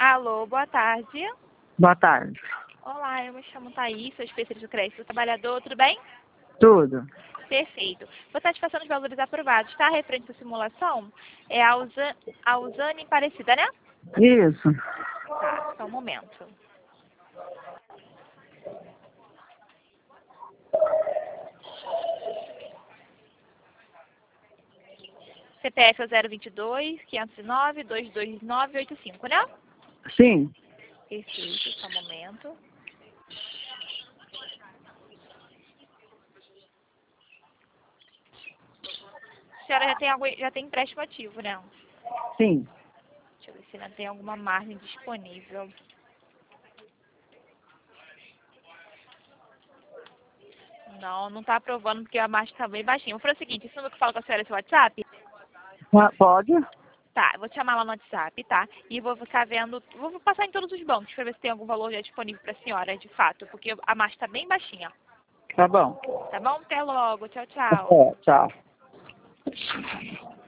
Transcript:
Alô, boa tarde. Boa tarde. Olá, eu me chamo Thaís, sou especialista do crédito do trabalhador, tudo bem? Tudo. Perfeito. Vou estar te passando os valores aprovados, tá? Referente à simulação, é a Usane Parecida, né? Isso. Tá, só um momento. CPF é o 022-509-22985, né? Sim. Perfeito, só um momento. A senhora já tem empréstimo ativo, né? Sim. Deixa eu ver se ainda tem alguma margem disponível. Não tá aprovando porque a margem tá bem baixinha. Vou fazer o seguinte, esse número que eu falo com a senhora é seu WhatsApp? Pode? Tá, eu vou te chamar lá no WhatsApp, tá? E vou ficar vendo, vou passar em todos os bancos pra ver se tem algum valor já disponível pra senhora, de fato, porque a margem tá bem baixinha. Tá bom. Tá bom? Até logo. Tchau, tchau. Tchau.